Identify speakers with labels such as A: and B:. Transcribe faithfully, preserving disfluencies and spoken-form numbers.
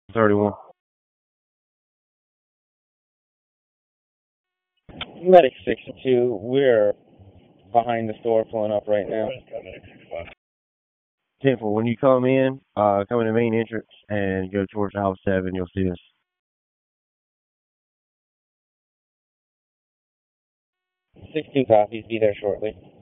A: thirty-one.
B: Medic sixty-two, we're behind the store pulling up right now.
A: Temple, when you come in, uh, come in the main entrance and go towards House seven, you'll see us.
B: six two copies, be there shortly.